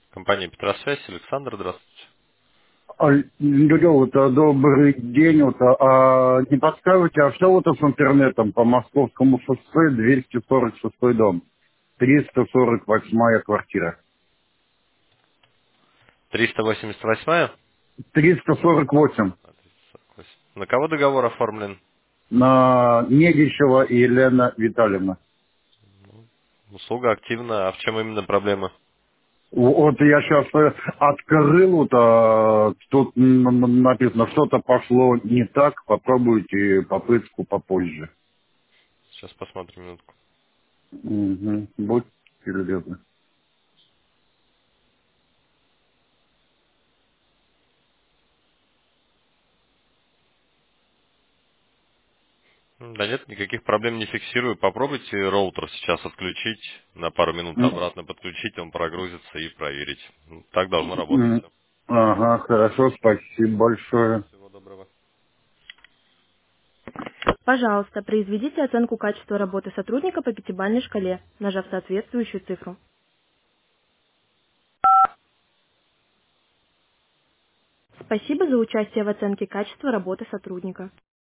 Компания Петросвязь, Александр, здравствуйте. Алло, добрый день. Не подскажете, а что с интернетом по Московскому шоссе 246 дом, 348 квартира? 388-я? 348 На кого договор оформлен? на Негищева Елена Витальевна. Услуга активна. А в чем именно проблема? Вот я сейчас открыл, тут написано, что-то пошло не так, попробуйте попытку попозже. Сейчас посмотрим минутку. Угу. Будьте любезны. Да нет, никаких проблем не фиксирую. Попробуйте роутер сейчас отключить, на пару минут обратно подключить, он прогрузится и проверить. Так должно работать М, все. Ага, хорошо, спасибо большое. Всего доброго. Пожалуйста, произведите оценку качества работы сотрудника по пятибалльной шкале, нажав соответствующую цифру. Спасибо за участие в оценке качества работы сотрудника.